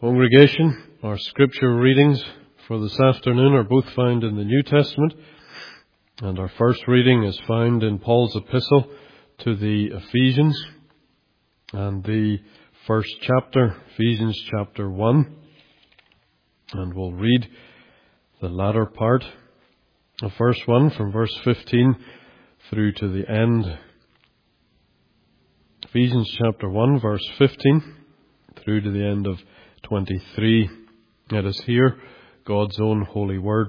Congregation, our scripture readings for this afternoon are both found in the New Testament, and our first reading is found in Paul's epistle to the Ephesians, and the first chapter, Ephesians chapter 1, and we'll read the latter part of verse 1 from verse 15 through to the end. Ephesians chapter 1, verse 15 through to the end of 23. Let us hear God's own holy word.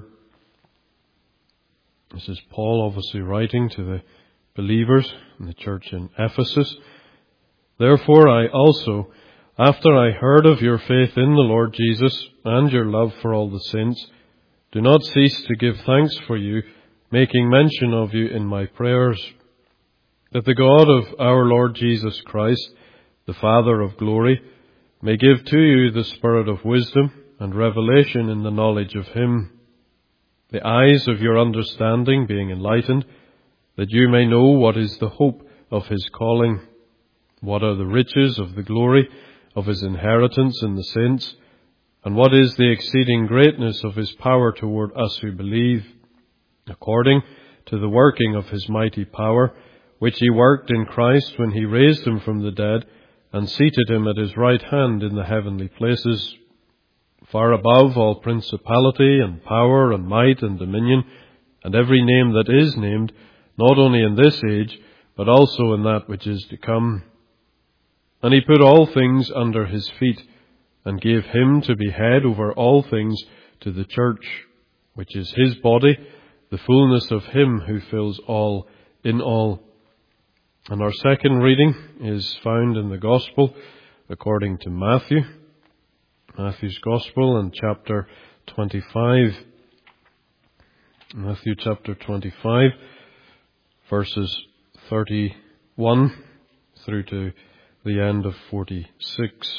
This is Paul obviously writing to the believers in the church in Ephesus. Therefore I also, after I heard of your faith in the Lord Jesus and your love for all the saints, do not cease to give thanks for you, making mention of you in my prayers, that the God of our Lord Jesus Christ, the Father of glory, may give to you the spirit of wisdom and revelation in the knowledge of him, the eyes of your understanding being enlightened, that you may know what is the hope of his calling, what are the riches of the glory of his inheritance in the saints, and what is the exceeding greatness of his power toward us who believe, according to the working of his mighty power, which he worked in Christ when he raised him from the dead, and seated him at his right hand in the heavenly places, far above all principality and power and might and dominion, and every name that is named, not only in this age, but also in that which is to come. And he put all things under his feet, and gave him to be head over all things to the church, which is his body, the fullness of him who fills all in all. And our second reading is found in the Gospel according to Matthew. Matthew's Gospel in chapter 25. Matthew chapter 25, verses 31 through to the end of 46.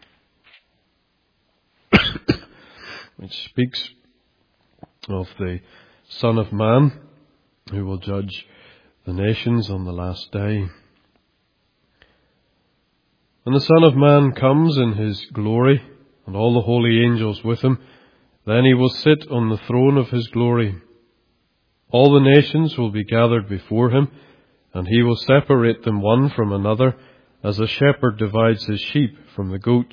Which speaks of the Son of Man who will judge the nations on the last day. When the Son of Man comes in his glory, and all the holy angels with him, then he will sit on the throne of his glory. All the nations will be gathered before him, and he will separate them one from another, as a shepherd divides his sheep from the goats.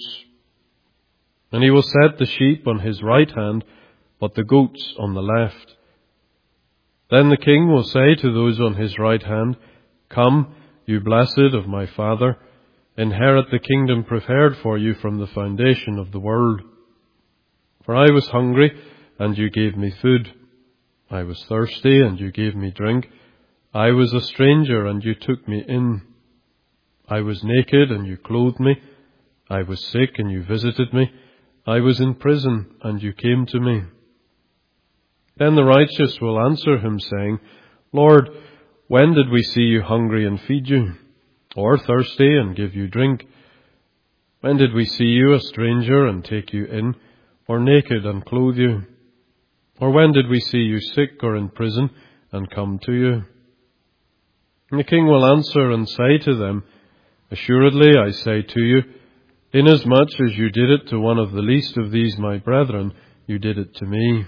And he will set the sheep on his right hand, but the goats on the left. Then the king will say to those on his right hand, Come, you blessed of my Father, inherit the kingdom prepared for you from the foundation of the world. For I was hungry, and you gave me food. I was thirsty, and you gave me drink. I was a stranger, and you took me in. I was naked, and you clothed me. I was sick, and you visited me. I was in prison, and you came to me. Then the righteous will answer him, saying, Lord, when did we see you hungry and feed you, or thirsty and give you drink? When did we see you a stranger and take you in, or naked and clothe you? Or when did we see you sick or in prison and come to you? And the king will answer and say to them, Assuredly I say to you, inasmuch as you did it to one of the least of these my brethren, you did it to me.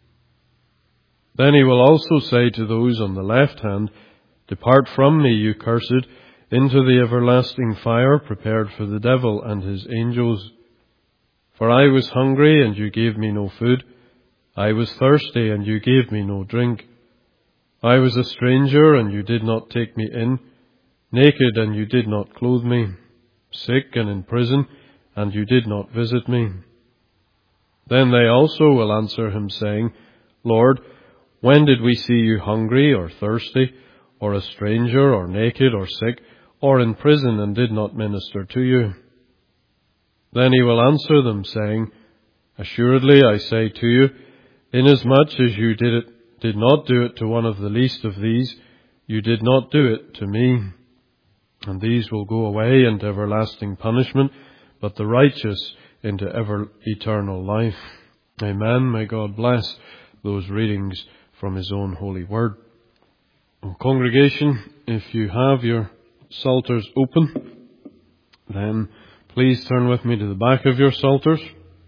Then he will also say to those on the left hand, Depart from me, you cursed, into the everlasting fire prepared for the devil and his angels. For I was hungry, and you gave me no food. I was thirsty, and you gave me no drink. I was a stranger, and you did not take me in. Naked, and you did not clothe me. Sick and in prison, and you did not visit me. Then they also will answer him, saying, Lord, when did we see you hungry or thirsty, or a stranger, or naked, or sick, or in prison, and did not minister to you? Then he will answer them, saying, Assuredly I say to you, inasmuch as you did not do it to one of the least of these, you did not do it to me. And these will go away into everlasting punishment, but the righteous into eternal life. Amen. May God bless those readings from his own holy word. Congregation, if you have your psalters open, then please turn with me to the back of your psalters,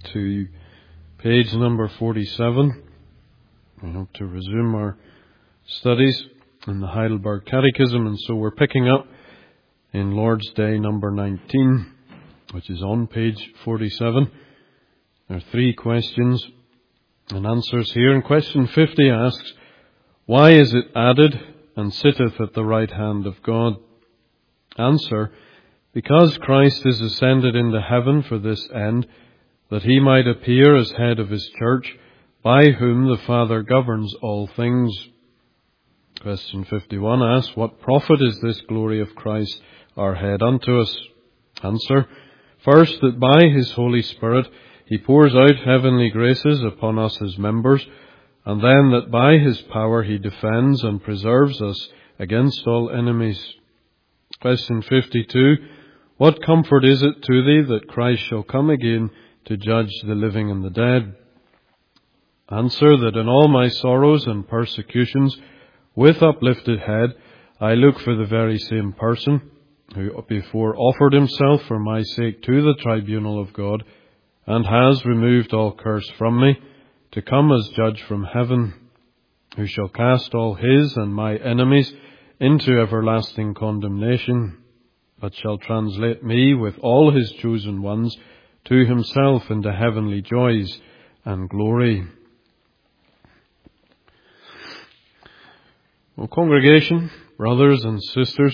to page number 47. We hope to resume our studies in the Heidelberg Catechism, and so we're picking up in Lord's Day number 19, which is on page 47. There are 3 questions and answers here. And question 50 asks, why is it added, and sitteth at the right hand of God? Answer, because Christ is ascended into heaven for this end, that he might appear as head of his church, by whom the Father governs all things. Question 51 asks, what profit is this glory of Christ our head unto us? Answer, first, that by his Holy Spirit he pours out heavenly graces upon us as members, and then that by his power he defends and preserves us against all enemies. Question 52, what comfort is it to thee that Christ shall come again to judge the living and the dead? Answer, that in all my sorrows and persecutions, with uplifted head, I look for the very same person, who before offered himself for my sake to the tribunal of God, and has removed all curse from me, to come as judge from heaven, who shall cast all his and my enemies into everlasting condemnation, but shall translate me with all his chosen ones to himself into heavenly joys and glory. Well, congregation, brothers and sisters,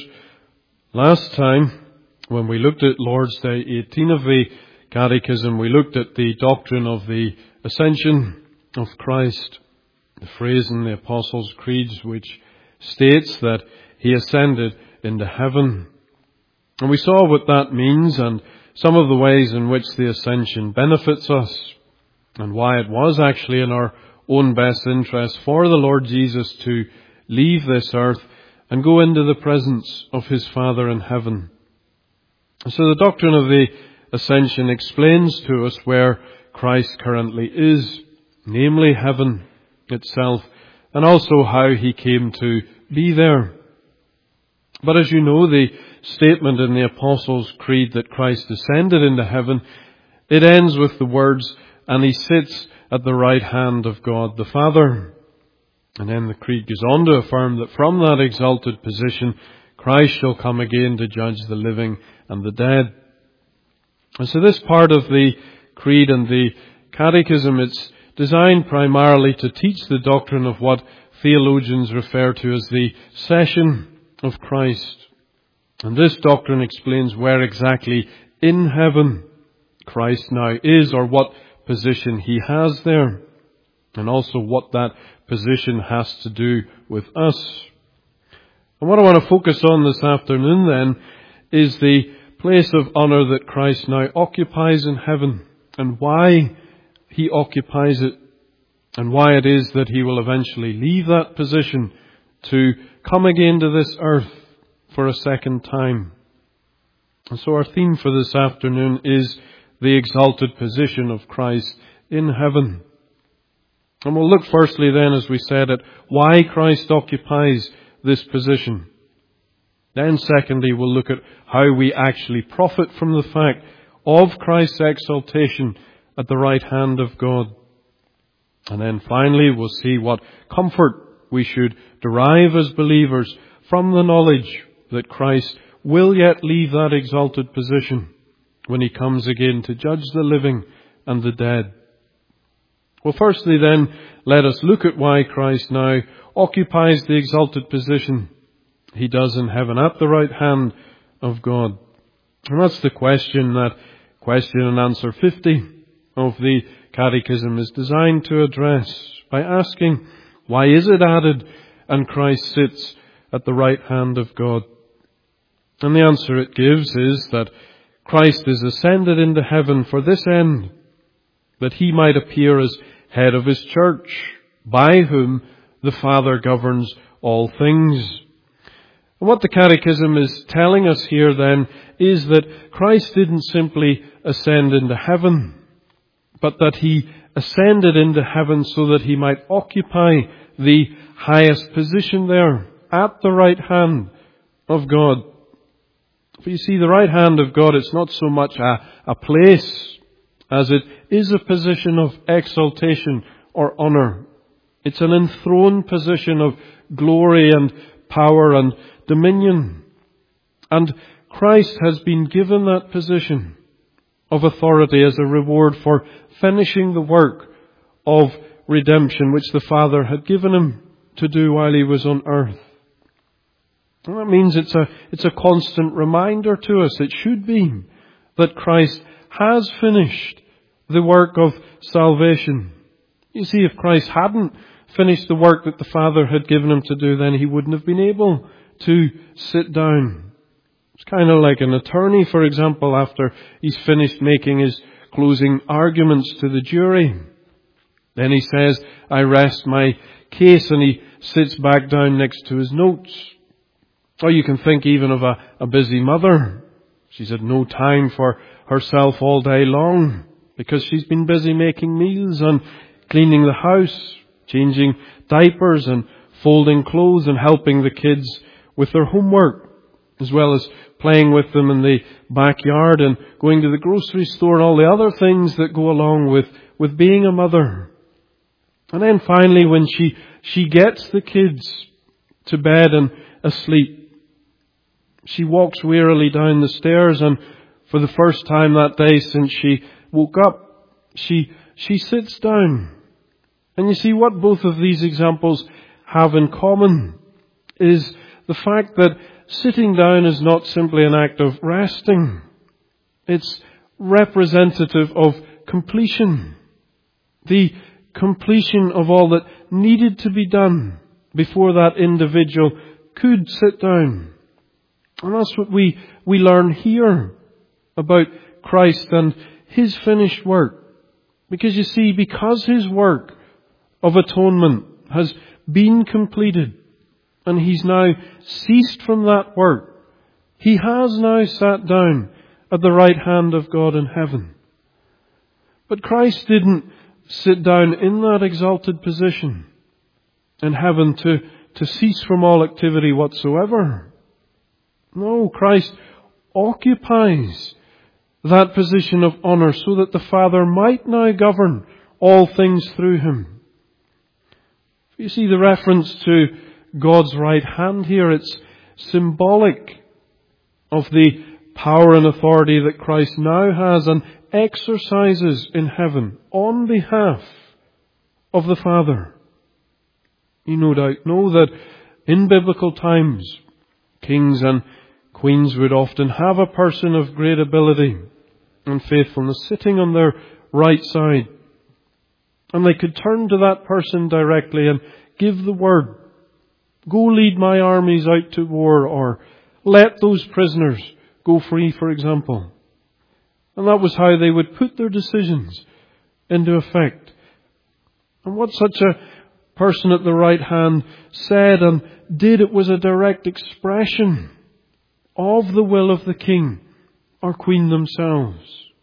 last time when we looked at Lord's Day 18 of the Catechism, we looked at the doctrine of the ascension of Christ, the phrase in the Apostles' Creeds which states that he ascended into heaven. And we saw what that means and some of the ways in which the ascension benefits us, and why it was actually in our own best interest for the Lord Jesus to leave this earth and go into the presence of his Father in heaven. So the doctrine of the ascension explains to us where Christ currently is, namely heaven itself, and also how he came to be there. But as you know, the statement in the Apostles' Creed that Christ ascended into heaven, it ends with the words, and he sits at the right hand of God the Father. And then the Creed goes on to affirm that from that exalted position, Christ shall come again to judge the living and the dead. And so this part of the Creed and the Catechism, it's designed primarily to teach the doctrine of what theologians refer to as the session of Christ. And this doctrine explains where exactly in heaven Christ now is, or what position he has there, and also what that position has to do with us. And what I want to focus on this afternoon then is the place of honour that Christ now occupies in heaven, and why he occupies it, and why it is that he will eventually leave that position to come again to this earth for a second time. And so our theme for this afternoon is the exalted position of Christ in heaven. And we'll look firstly then, as we said, at why Christ occupies this position. Then secondly, we'll look at how we actually profit from the fact of Christ's exaltation at the right hand of God. And then finally, we'll see what comfort we should derive as believers from the knowledge that Christ will yet leave that exalted position when he comes again to judge the living and the dead. Well, firstly then, let us look at why Christ now occupies the exalted position he does in heaven at the right hand of God. And that's the question that question and answer 50 of the Catechism is designed to address, by asking, why is it added, and Christ sits at the right hand of God? And the answer it gives is that Christ is ascended into heaven for this end, that he might appear as head of his church, by whom the Father governs all things. And what the Catechism is telling us here then is that Christ didn't simply ascend into heaven, but that he ascended into heaven so that he might occupy the highest position there, at the right hand of God. But you see, the right hand of God, it's not so much a place as it is a position of exaltation or honor. It's an enthroned position of glory and power and dominion. And Christ has been given that position of authority as a reward for finishing the work of redemption which the Father had given him to do while he was on earth. And that means it's a constant reminder to us, it should be, that Christ has finished the work of salvation. You see, if Christ hadn't finished the work that the Father had given him to do, then he wouldn't have been able to sit down. It's kind of like an attorney, for example, after he's finished making his closing arguments to the jury. Then he says, I rest my case, and he sits back down next to his notes. Or you can think even of a busy mother. She's had no time for herself all day long because she's been busy making meals and cleaning the house, changing diapers and folding clothes and helping the kids with their homework, as well as playing with them in the backyard and going to the grocery store and all the other things that go along with being a mother. And then finally, when she gets the kids to bed and asleep, she walks wearily down the stairs, and for the first time that day since she woke up, she sits down. And you see, what both of these examples have in common is the fact that sitting down is not simply an act of resting. It's representative of completion. The completion of all that needed to be done before that individual could sit down. And that's what we learn here about Christ and his finished work. Because you see, because his work of atonement has been completed and he's now ceased from that work, he has now sat down at the right hand of God in heaven. But Christ didn't sit down in that exalted position in heaven to cease from all activity whatsoever. No, Christ occupies that position of honor so that the Father might now govern all things through him. You see the reference to God's right hand here, it's symbolic of the power and authority that Christ now has and exercises in heaven on behalf of the Father. You no doubt know that in biblical times, kings and queens would often have a person of great ability and faithfulness sitting on their right side. And they could turn to that person directly and give the word, go lead my armies out to war, or let those prisoners go free, for example. And that was how they would put their decisions into effect. And what such a person at the right hand said and did, it was a direct expression of the will of the king or queen themselves.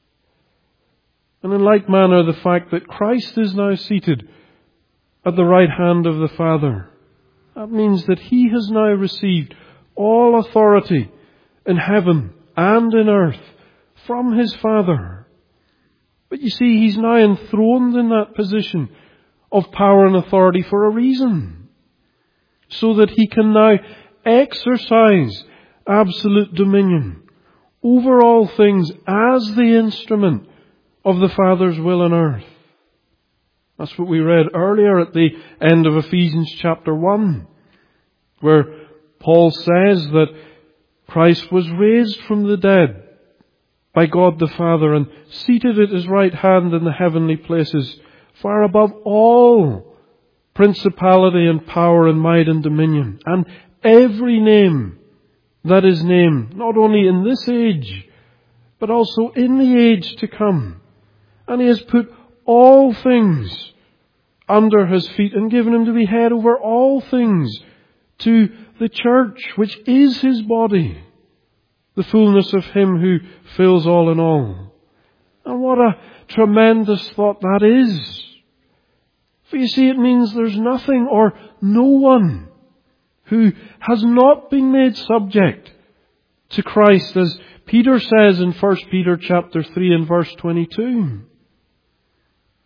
And in like manner, the fact that Christ is now seated at the right hand of the Father, that means that he has now received all authority in heaven and in earth from his Father. But you see, he's now enthroned in that position of power and authority for a reason, so that he can now exercise absolute dominion over all things as the instrument of the Father's will on earth. That's what we read earlier at the end of Ephesians chapter 1, where Paul says that Christ was raised from the dead by God the Father and seated at his right hand in the heavenly places, far above all principality and power and might and dominion, and every name that is named, not only in this age, but also in the age to come. And he has put all things under his feet and given him to be head over all things to the church, which is his body, the fullness of him who fills all in all. And what a tremendous thought that is. For you see, it means there's nothing or no one who has not been made subject to Christ, as Peter says in 1 Peter chapter 3 and verse 22.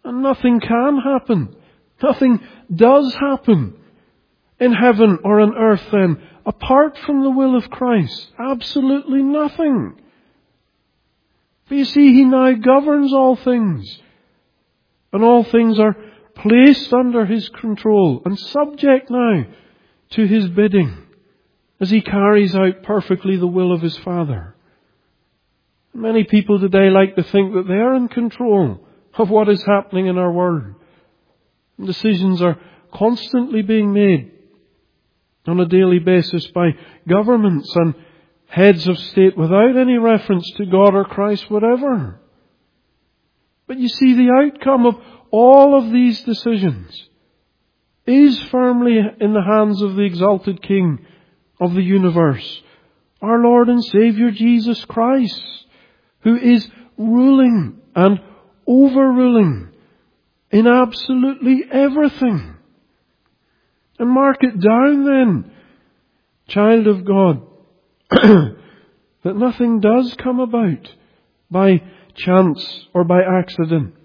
And nothing can happen. Nothing does happen in heaven or on earth then, apart from the will of Christ. Absolutely nothing. For you see, He now governs all things. And all things are placed under His control and subject now to His bidding as He carries out perfectly the will of His Father. Many people today like to think that they are in control of what is happening in our world. Decisions are constantly being made on a daily basis by governments and heads of state without any reference to God or Christ, whatever. But you see, the outcome of all of these decisions is firmly in the hands of the exalted King of the universe, our Lord and Saviour Jesus Christ, who is ruling and overruling in absolutely everything. And mark it down then, child of God, that nothing does come about by chance or by accident.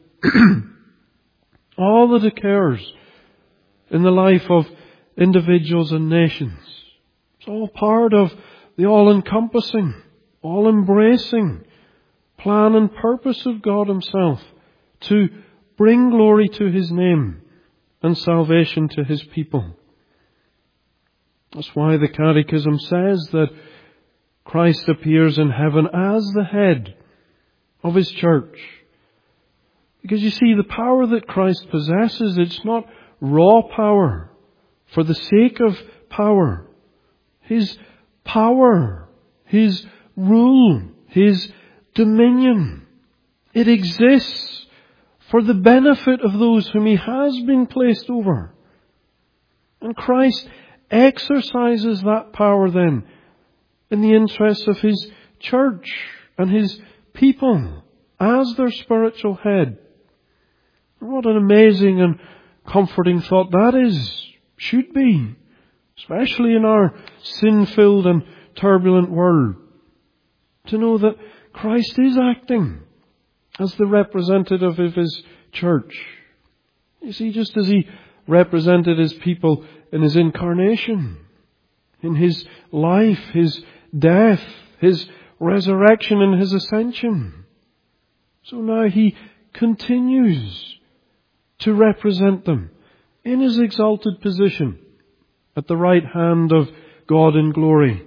All that occurs in the life of individuals and nations, it's all part of the all-encompassing, all-embracing plan and purpose of God Himself to bring glory to His name and salvation to His people. That's why the Catechism says that Christ appears in heaven as the head of His church. Because you see, the power that Christ possesses, it's not raw power for the sake of power. His power, His rule, His dominion, it exists for the benefit of those whom He has been placed over. And Christ exercises that power then in the interests of His church and His people as their spiritual head. What an amazing and comforting thought that is, should be, especially in our sin-filled and turbulent world, to know that Christ is acting as the representative of His church. You see, just as He represented His people in His incarnation, in His life, His death, His resurrection and His ascension, so now He continues to represent them in His exalted position at the right hand of God in glory.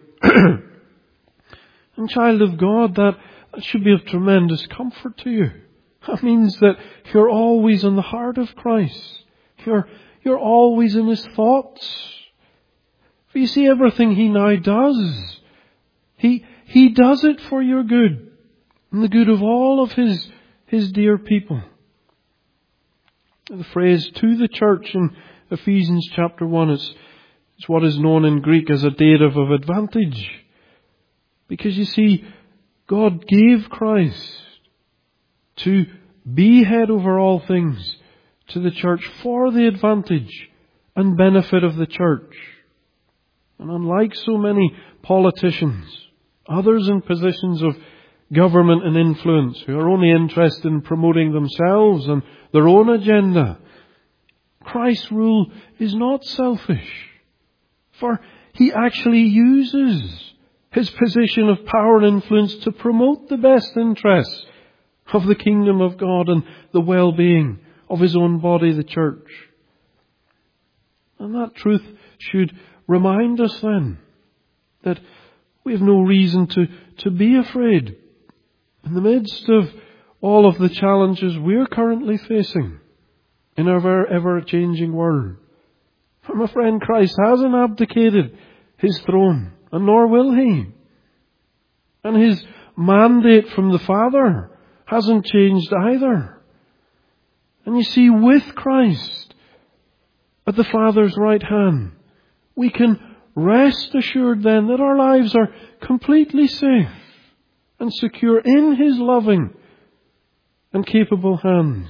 And child of God, that should be of tremendous comfort to you. That means that you're always in the heart of Christ. You're always in His thoughts. For you see, everything He now does, He does it for your good and the good of all of His dear people. The phrase "to the church" in Ephesians chapter 1 is what is known in Greek as a dative of advantage. Because you see, God gave Christ to be head over all things to the church for the advantage and benefit of the church. And unlike so many politicians, others in positions of government and influence who are only interested in promoting themselves and their own agenda, Christ's rule is not selfish, for He actually uses His position of power and influence to promote the best interests of the kingdom of God and the well-being of His own body, the church. And that truth should remind us then that we have no reason to be afraid in the midst of all of the challenges we're currently facing in our ever-changing world. For my friend, Christ hasn't abdicated His throne, and nor will He. And His mandate from the Father hasn't changed either. And you see, with Christ at the Father's right hand, we can rest assured then that our lives are completely safe and secure in His loving and capable hands.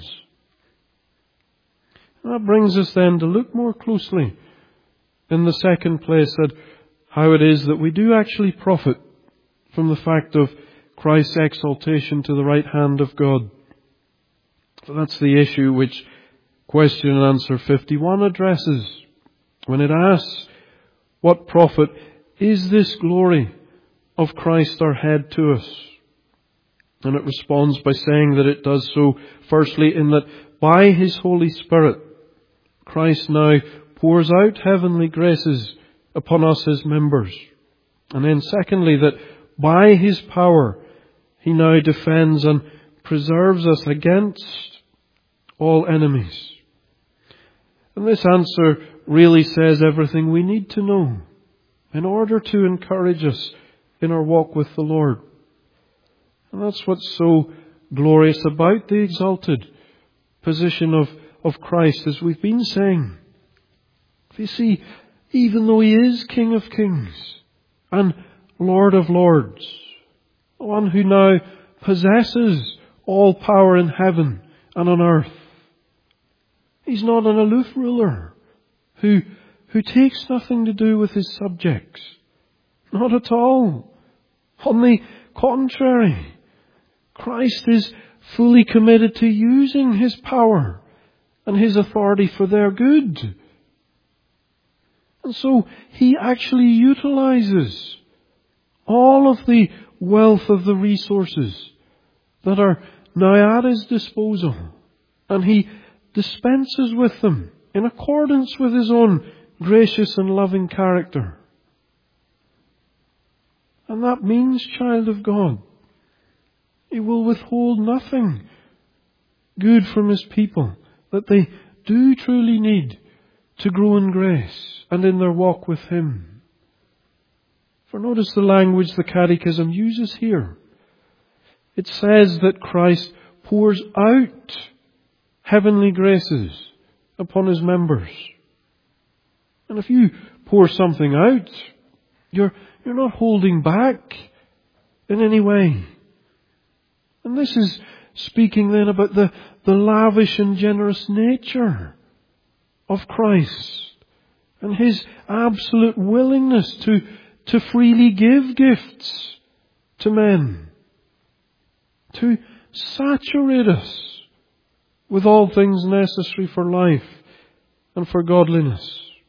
And that brings us then to look more closely in the second place at how it is that we do actually profit from the fact of Christ's exaltation to the right hand of God. So that's the issue which question and answer 51 addresses when it asks, what profit is this glory of Christ our head to us? And it responds by saying that it does so, firstly, in that by His Holy Spirit, Christ now pours out heavenly graces upon us as members. And then secondly, that by His power, He now defends and preserves us against all enemies. And this answer really says everything we need to know in order to encourage us in our walk with the Lord. And that's what's so glorious about the exalted position of Christ, as we've been saying. You see, even though He is King of Kings and Lord of Lords, the one who now possesses all power in heaven and on earth, He's not an aloof ruler who takes nothing to do with His subjects. Not at all. On the contrary, Christ is fully committed to using His power and His authority for their good. And so He actually utilizes all of the wealth of the resources that are now at His disposal, and He dispenses with them in accordance with His own gracious and loving character. And that means, child of God, He will withhold nothing good from His people that they do truly need to grow in grace and in their walk with Him. For notice the language the Catechism uses here. It says that Christ pours out heavenly graces upon His members. And if you pour something out, you're not holding back in any way. And this is speaking then about the lavish and generous nature of Christ and His absolute willingness to freely give gifts to men, to saturate us with all things necessary for life and for godliness.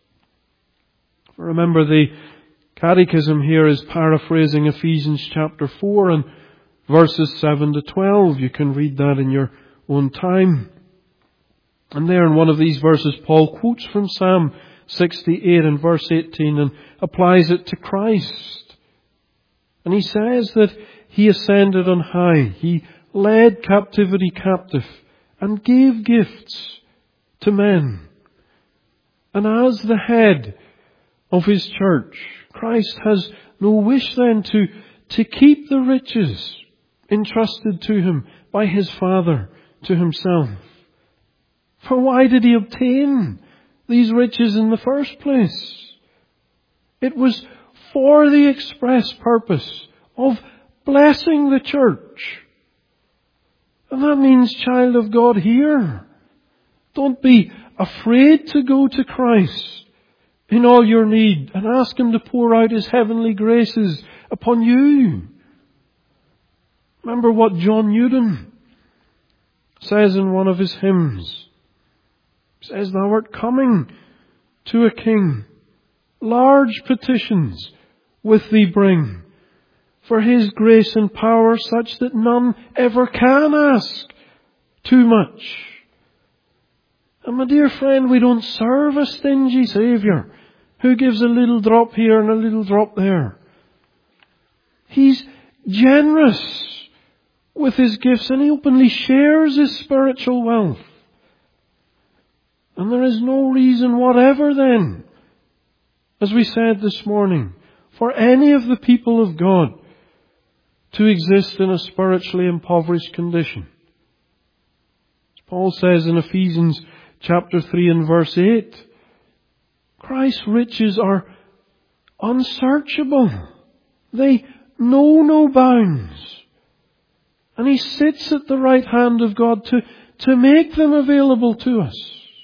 Remember, the Catechism here is paraphrasing Ephesians chapter 4 and verses 7 to 12. You can read that in your own time. And there in one of these verses, Paul quotes from Psalm 68 and verse 18 and applies it to Christ. And he says that He ascended on high. He led captivity captive and gave gifts to men. And as the head of His church, Christ has no wish then to keep the riches entrusted to Him by His Father to Himself. For why did He obtain these riches in the first place? It was for the express purpose of blessing the church. And that means, child of God, here, don't be afraid to go to Christ in all your need and ask Him to pour out His heavenly graces upon you. Remember what John Newton says in one of his hymns. He says, "Thou art coming to a king, large petitions with thee bring, for His grace and power such that none ever can ask too much." And my dear friend, we don't serve a stingy Saviour who gives a little drop here and a little drop there. He's generous with His gifts, and He openly shares His spiritual wealth. And there is no reason whatever then, as we said this morning, for any of the people of God to exist in a spiritually impoverished condition. As Paul says in Ephesians chapter 3 and verse 8, Christ's riches are unsearchable. They know no bounds. And He sits at the right hand of God to make them available to us.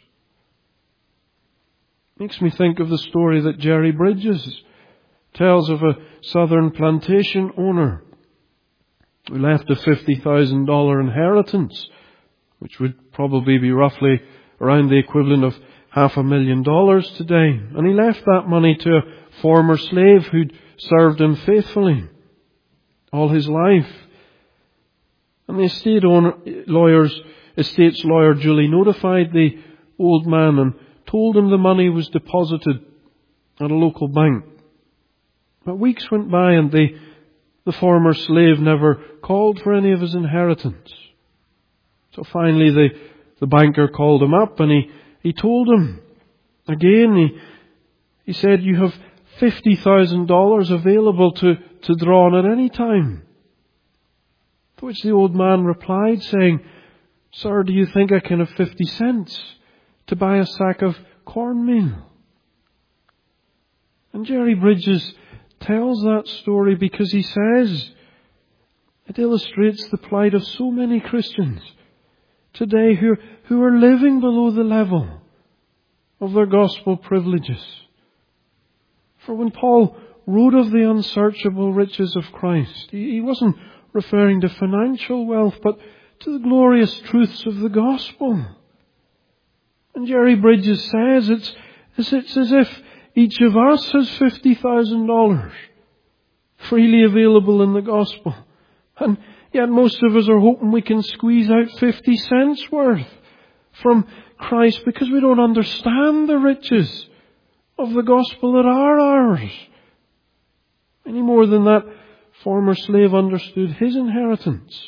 Makes me think of the story that Jerry Bridges tells of a southern plantation owner who left a $50,000 inheritance which would probably be roughly around the equivalent of $500,000 today. And he left that money to a former slave who'd served him faithfully all his life. And the estate's lawyer duly notified the old man and told him the money was deposited at a local bank. But weeks went by and the former slave never called for any of his inheritance. So finally the banker called him up and he told him again, he said, "You have $50,000 available to draw on at any time." To which the old man replied saying, "Sir, do you think I can have 50 cents to buy a sack of cornmeal?" And Jerry Bridges tells that story because he says it illustrates the plight of so many Christians today who are living below the level of their gospel privileges. For when Paul wrote of the unsearchable riches of Christ, he wasn't referring to financial wealth, but to the glorious truths of the gospel. And Jerry Bridges says it's as if each of us has $50,000 freely available in the gospel. And yet most of us are hoping we can squeeze out 50 cents worth from Christ because we don't understand the riches of the gospel that are ours. Any more than that former slave understood his inheritance.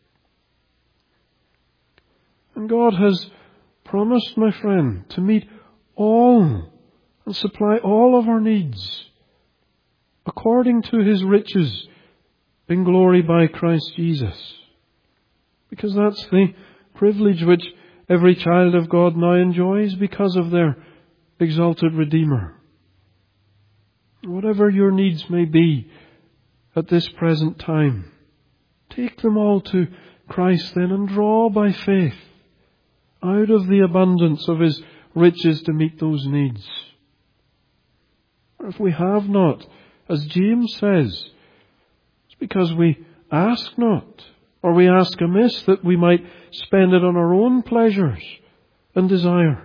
And God has promised, my friend, to meet all and supply all of our needs according to His riches in glory by Christ Jesus. Because that's the privilege which every child of God now enjoys because of their exalted Redeemer. Whatever your needs may be at this present time, take them all to Christ then and draw by faith out of the abundance of His riches to meet those needs. Or if we have not, as James says, it's because we ask not, or we ask amiss that we might spend it on our own pleasures and desires.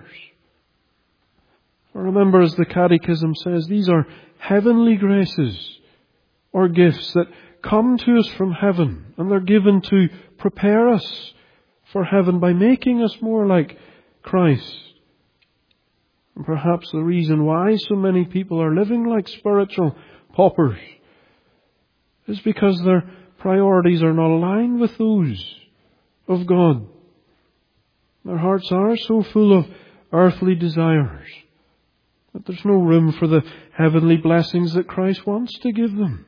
For remember, as the Catechism says, these are heavenly graces or gifts that come to us from heaven, and they're given to prepare us for heaven by making us more like Christ. And perhaps the reason why so many people are living like spiritual paupers is because their priorities are not aligned with those of God. Their hearts are so full of earthly desires that there's no room for the heavenly blessings that Christ wants to give them.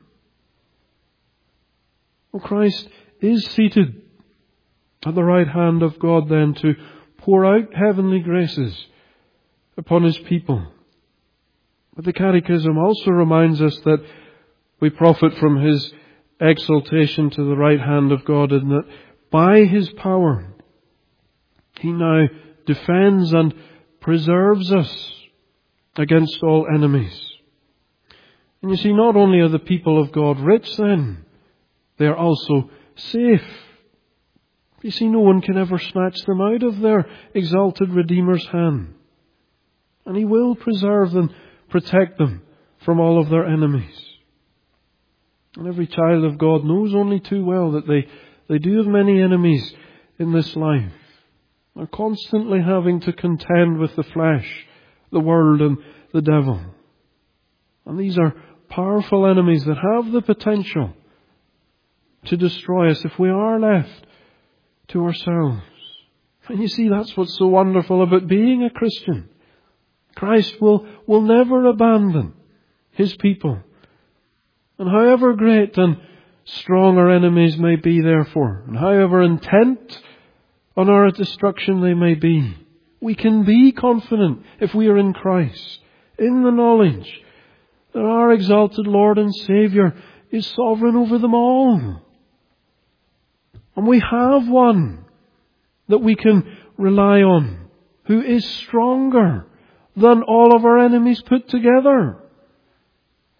Well, Christ is seated at the right hand of God then to pour out heavenly graces upon His people. But the Catechism also reminds us that we profit from His exaltation to the right hand of God, and that by His power He now defends and preserves us against all enemies. And you see, not only are the people of God rich then, they are also safe. You see, no one can ever snatch them out of their exalted Redeemer's hand. And He will preserve and protect them from all of their enemies. And every child of God knows only too well that they do have many enemies in this life. They're constantly having to contend with the flesh, the world, and the devil. And these are powerful enemies that have the potential to destroy us if we are left to ourselves. And you see, that's what's so wonderful about being a Christian. Christ will never abandon His people. And however great and strong our enemies may be, therefore, and however intent on our destruction they may be, we can be confident, if we are in Christ, in the knowledge that our exalted Lord and Saviour is sovereign over them all. And we have one that we can rely on, who is stronger than all of our enemies put together.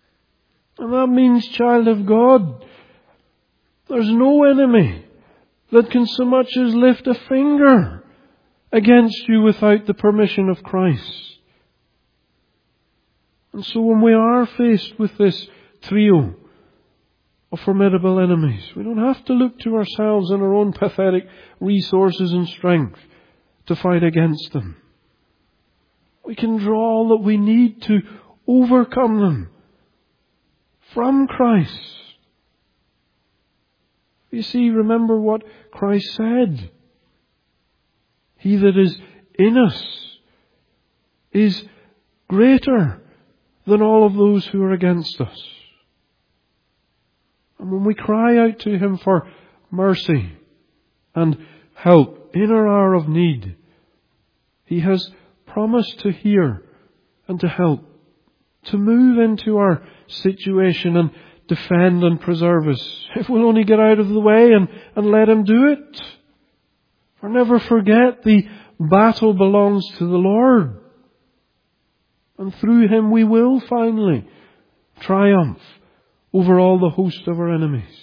And that means, child of God, there's no enemy that can so much as lift a finger against you without the permission of Christ. And so when we are faced with this trio of formidable enemies, we don't have to look to ourselves and our own pathetic resources and strength to fight against them. We can draw all that we need to overcome them from Christ. You see, remember what Christ said. He that is in us is greater than all of those who are against us. And when we cry out to Him for mercy and help in our hour of need, He has promised to hear and to help, to move into our situation and defend and preserve us, if we'll only get out of the way and let Him do it. For never forget, the battle belongs to the Lord. And through Him we will finally triumph over all the host of our enemies.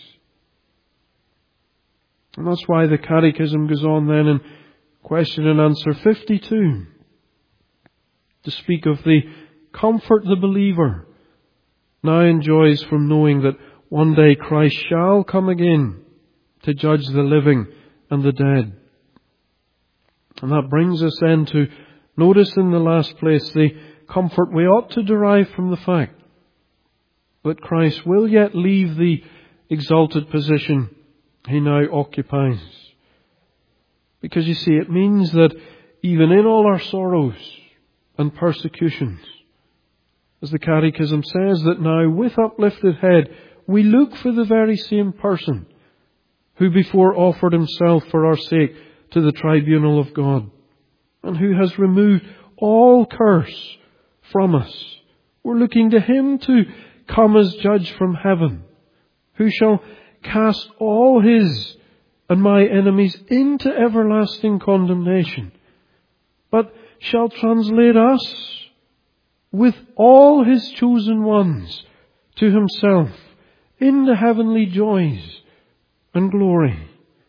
And that's why the Catechism goes on then in question and answer 52 to speak of the comfort the believer now enjoys from knowing that one day Christ shall come again to judge the living and the dead. And that brings us then to notice in the last place the comfort we ought to derive from the fact that Christ will yet leave the exalted position He now occupies. Because you see, it means that even in all our sorrows and persecutions, as the Catechism says, that now with uplifted head we look for the very same person who before offered Himself for our sake to the tribunal of God, and who has removed all curse from us. We're looking to Him to come as judge from heaven, who shall cast all His and my enemies into everlasting condemnation, but shall translate us with all His chosen ones to Himself into heavenly joys and glory.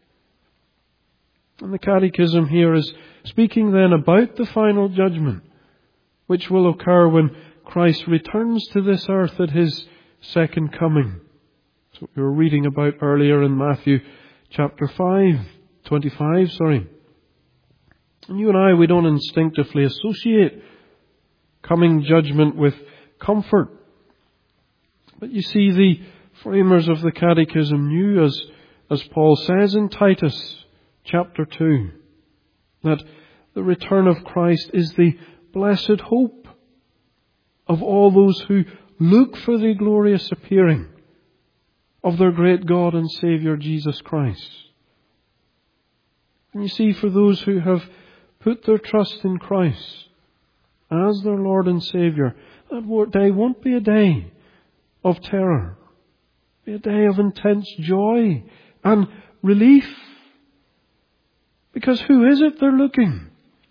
And the Catechism here is speaking then about the final judgment which will occur when Christ returns to this earth at His second coming. That's what we were reading about earlier in Matthew chapter 25. And you and I, we don't instinctively associate coming judgment with comfort. But you see, the framers of the Catechism knew, as Paul says in Titus chapter 2, that the return of Christ is the blessed hope of all those who look for the glorious appearing of their great God and Saviour Jesus Christ. And you see, for those who have put their trust in Christ as their Lord and Saviour, that day won't be a day of terror. It'll be a day of intense joy and relief. Because who is it they're looking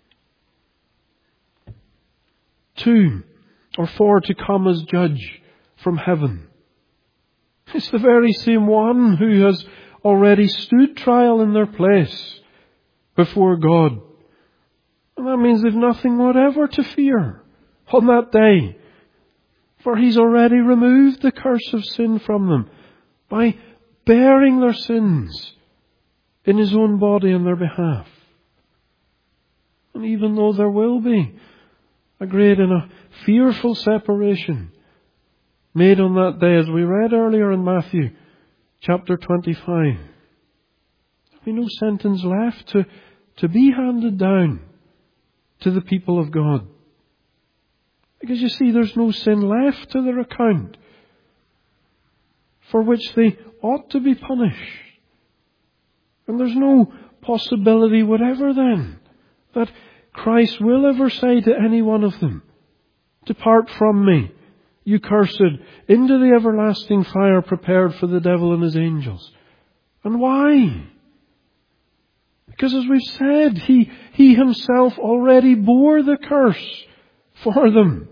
to or for to come as judge from heaven? It's the very same one who has already stood trial in their place before God. And that means they've nothing whatever to fear on that day. For He's already removed the curse of sin from them by bearing their sins in His own body on their behalf. And even though there will be a great and a fearful separation made on that day, as we read earlier in Matthew chapter 25, there'll be no sentence left to be handed down to the people of God. Because you see, there's no sin left to their account for which they ought to be punished. And there's no possibility whatever then that Christ will ever say to any one of them, "Depart from me, you cursed, into the everlasting fire prepared for the devil and his angels." And why? Because as we've said, He Himself already bore the curse for them.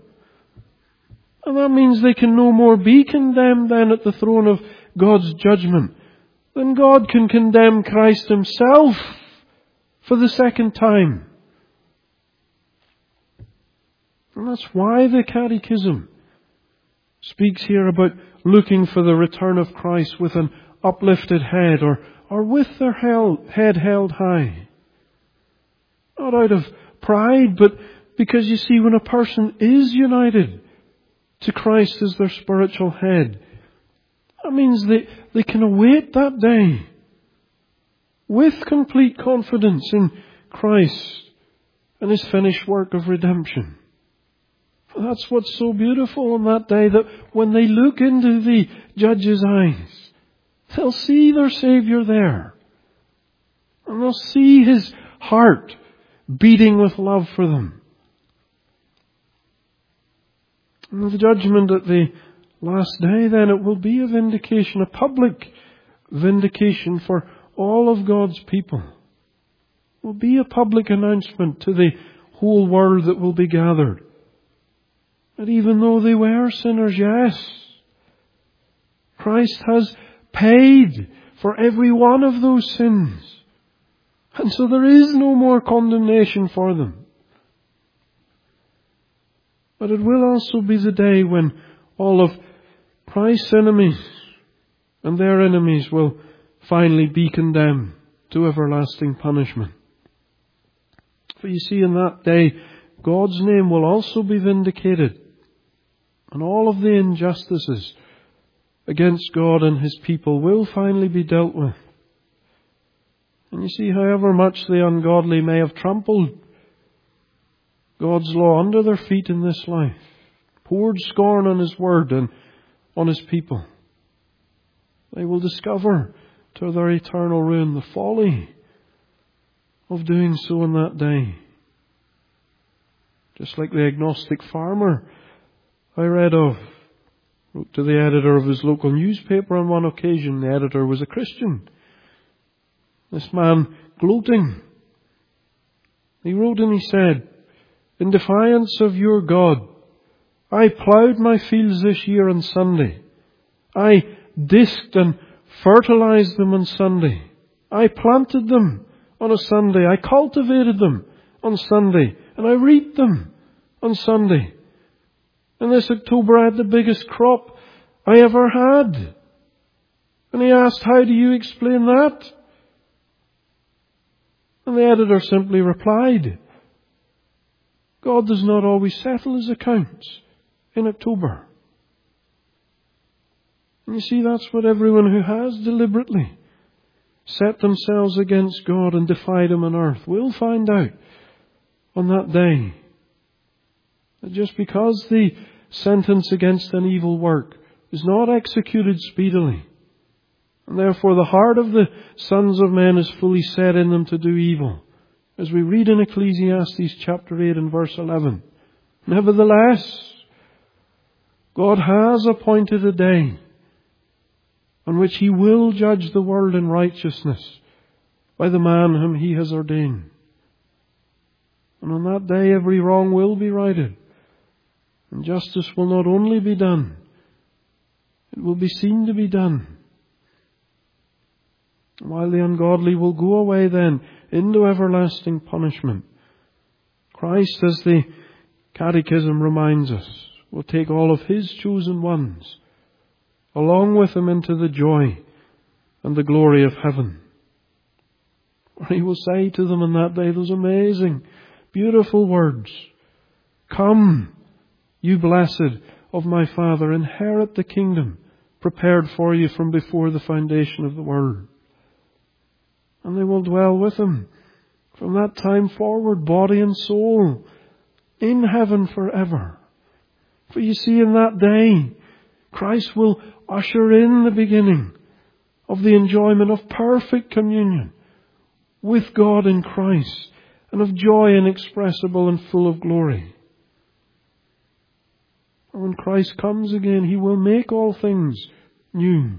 And that means they can no more be condemned then at the throne of God's judgment then God can condemn Christ himself for the second time. And that's why the Catechism speaks here about looking for the return of Christ with an uplifted head or with their head held high. Not out of pride, but because you see, when a person is united to Christ as their spiritual head, that means they can await that day with complete confidence in Christ and his finished work of redemption. That's what's so beautiful on that day, that when they look into the judge's eyes, they'll see their Saviour there. And they'll see his heart beating with love for them. And the judgment at the last day, then, it will be a vindication, a public vindication for all of God's people. It will be a public announcement to the whole world that will be gathered, that even though they were sinners, yes, Christ has paid for every one of those sins. And so there is no more condemnation for them. But it will also be the day when all of Christ's enemies and their enemies will finally be condemned to everlasting punishment. For you see, in that day, God's name will also be vindicated, and all of the injustices against God and his people will finally be dealt with. And you see, however much the ungodly may have trampled God's law under their feet in this life, poured scorn on his word and on his people, they will discover to their eternal ruin the folly of doing so on that day. Just like the agnostic farmer I read of wrote to the editor of his local newspaper on one occasion. The editor was a Christian. This man, gloating, he wrote and he said, "In defiance of your God, I ploughed my fields this year on Sunday. I disked and fertilized them on Sunday. I planted them on a Sunday. I cultivated them on Sunday. And I reaped them on Sunday. And this October I had the biggest crop I ever had." And he asked, "How do you explain that?" And the editor simply replied, "God does not always settle his accounts in October." And you see, that's what everyone who has deliberately set themselves against God and defied him on earth will find out on that day. That just because the sentence against an evil work is not executed speedily, and therefore the heart of the sons of men is fully set in them to do evil, as we read in Ecclesiastes chapter 8 and verse 11. Nevertheless, God has appointed a day on which he will judge the world in righteousness by the man whom he has ordained. And on that day every wrong will be righted, and justice will not only be done, it will be seen to be done. While the ungodly will go away then into everlasting punishment, Christ, as the Catechism reminds us, will take all of his chosen ones along with him into the joy and the glory of heaven. For he will say to them on that day those amazing, beautiful words, "Come, you blessed of my Father, inherit the kingdom prepared for you from before the foundation of the world." And they will dwell with him from that time forward, body and soul, in heaven forever. For you see, in that day, Christ will usher in the beginning of the enjoyment of perfect communion with God in Christ, and of joy inexpressible and full of glory. And when Christ comes again, he will make all things new.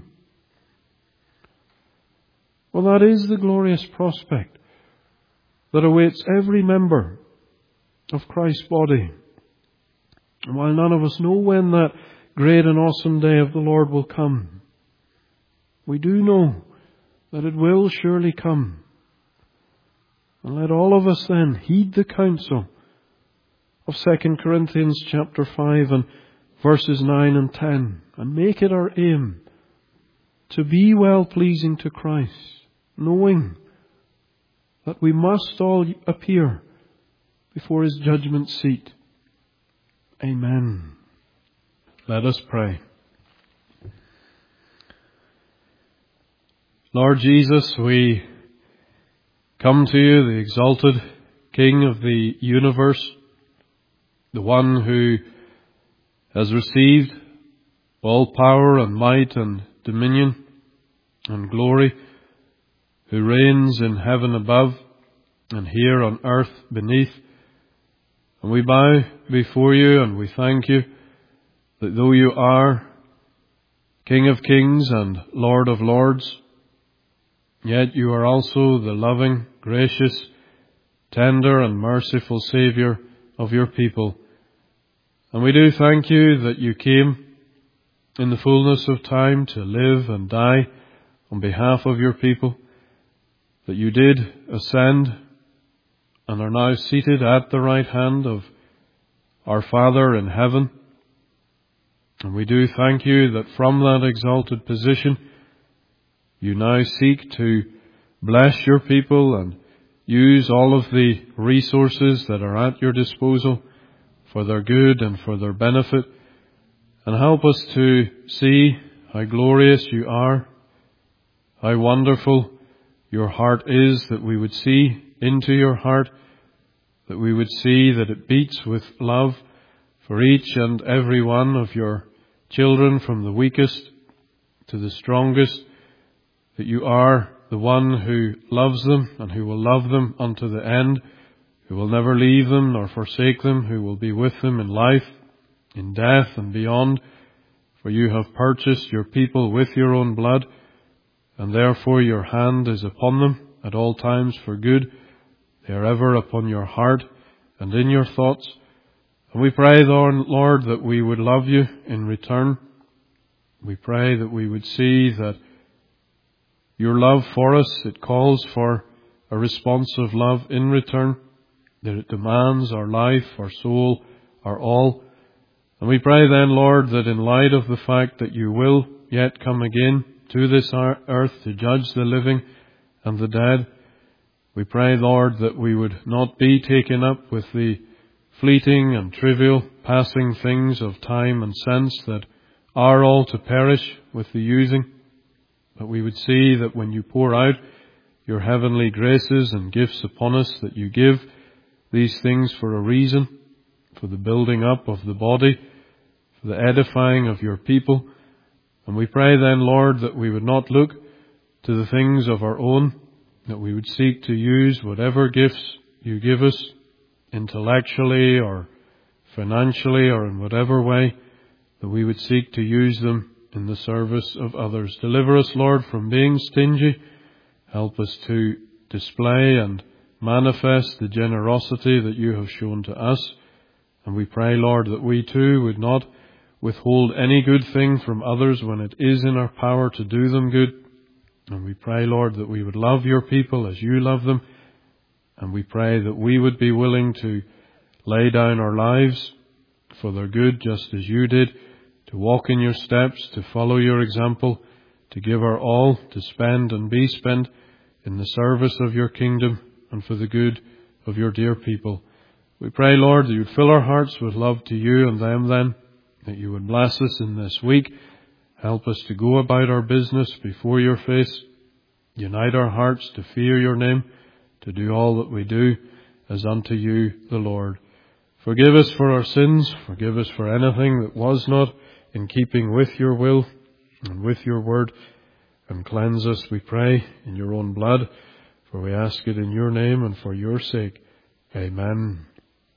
Well, that is the glorious prospect that awaits every member of Christ's body. And while none of us know when that great and awesome day of the Lord will come, we do know that it will surely come. And let all of us then heed the counsel of 2 Corinthians chapter 5 and verses 9 and 10, and make it our aim to be well-pleasing to Christ, knowing that we must all appear before His judgment seat. Amen. Let us pray. Lord Jesus, we come to You, the exalted King of the universe, the one who has received all power and might and dominion and glory, who reigns in heaven above and here on earth beneath. And we bow before You and we thank You that though You are King of kings and Lord of lords, yet You are also the loving, gracious, tender and merciful Saviour of Your people. And we do thank You that You came in the fullness of time to live and die on behalf of Your people, that You did ascend and are now seated at the right hand of our Father in heaven. And we do thank You that from that exalted position You now seek to bless Your people and use all of the resources that are at Your disposal for their good and for their benefit, and help us to see how glorious You are, how wonderful Your heart is, that we would see into Your heart, that we would see that it beats with love for each and every one of Your children, from the weakest to the strongest, that You are the one who loves them and who will love them unto the end, who will never leave them nor forsake them, who will be with them in life, in death and beyond. For You have purchased Your people with Your own blood, and therefore Your hand is upon them at all times for good. They are ever upon Your heart and in Your thoughts. And we pray, Lord, that we would love You in return. We pray that we would see that Your love for us, it calls for a response of love in return, that it demands our life, our soul, our all. And we pray then, Lord, that in light of the fact that You will yet come again to this earth to judge the living and the dead, we pray, Lord, that we would not be taken up with the fleeting and trivial passing things of time and sense that are all to perish with the using, but we would see that when You pour out Your heavenly graces and gifts upon us, that You give these things for a reason, for the building up of the body, for the edifying of Your people. And we pray then, Lord, that we would not look to the things of our own, that we would seek to use whatever gifts You give us, intellectually or financially or in whatever way, that we would seek to use them in the service of others. Deliver us, Lord, from being stingy. Help us to display and manifest the generosity that You have shown to us. And we pray, Lord, that we too would not withhold any good thing from others when it is in our power to do them good. And we pray, Lord, that we would love Your people as You love them. And we pray that we would be willing to lay down our lives for their good, just as You did, to walk in Your steps, to follow Your example, to give our all, to spend and be spent in the service of Your kingdom and for the good of Your dear people. We pray, Lord, that You'd fill our hearts with love to You and them then, that You would bless us in this week. Help us to go about our business before Your face. Unite our hearts to fear Your name, to do all that we do as unto You, the Lord. Forgive us for our sins. Forgive us for anything that was not in keeping with Your will and with Your word. And cleanse us, we pray, in Your own blood. For we ask it in Your name and for Your sake. Amen.